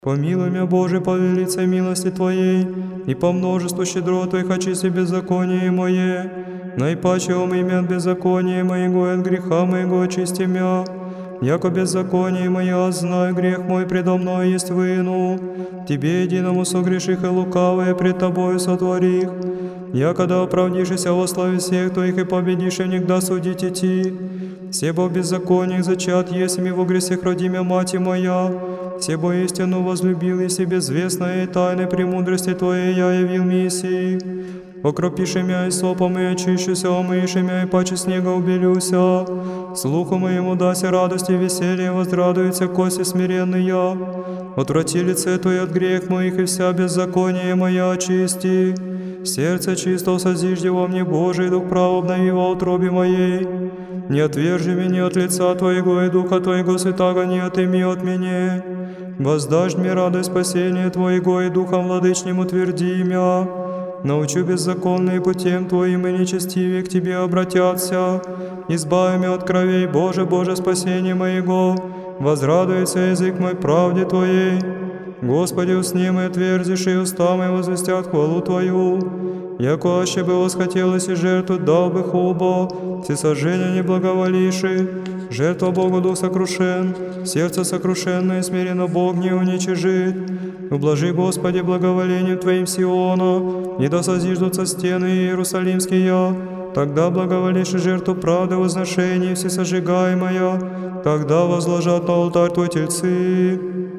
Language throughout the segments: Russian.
Помилуй меня, Боже, по велице милости Твоей, и по множеству щедрот Твоих очисти беззаконие мое. Наипаче омыми от беззакония моего и от греха моего очисти мя. Яко беззаконие моя, знаю, грех мой предо мной есть вину. Тебе единому согреших и лукавое пред Тобою сотворих. Я, когда оправдишься во славе всех Твоих и победишь, и никогда судить идти. Все бо беззакониях зачат, если ми во гресех родимя мати моя. Все бо истину возлюбил, и себе известное и тайной премудрости Твоей я явил Мессии. Окропиши мя и сопом, и очищуся, омыши мя, и паче снега убелюся. Слуху моему даси радости и веселье, возрадуется кости смиренные. Отврати лице Твое от грех моих, и вся беззаконие моя очисти. Сердце чисто созижди во мне, Божий, дух прав обнови во утробе моей. Не отвержи меня от лица Твоего, и Духа Твоего Святаго не отыми от меня. Воздашь мне радость спасения Твоего, и Духом Владычним утверди мя. Научу беззаконные путем Твоим, и нечестивее к Тебе обратятся. Избави меня от кровей, Боже, Боже, спасение моего. Возрадуется язык мой правде Твоей. Господи, усни мои отверзишь, и уста мои возвестят хвалу Твою. Яко аще бы восхотелось и жертву дал бы хубо, всесожжения не благоволиши. Жертва Богу дух сокрушен, сердце сокрушенное и смиренно Бог не уничижит. Ублажи, Господи, благоволением Твоим Сиона, и да созиждутся стены Иерусалимские. Тогда благоволишь жертву правды возношений всесожигаемая, тогда возложат на алтарь Твой тельцы.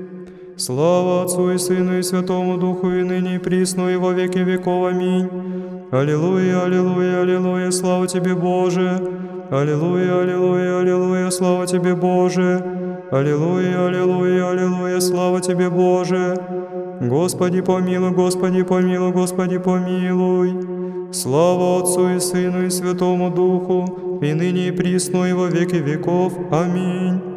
Слава Отцу и Сыну и Святому Духу, и ныне и присно, и во веки веков. Аминь. Аллилуйя, аллилуйя, аллилуйя, слава Тебе, Боже. Аллилуйя, аллилуйя, аллилуйя, слава Тебе, Боже. Аллилуйя, аллилуйя, аллилуйя, слава Тебе, Боже. Господи помилуй, Господи помилуй, Господи помилуй. Слава Отцу и Сыну и Святому Духу, и ныне и присно, и во веки веков. Аминь.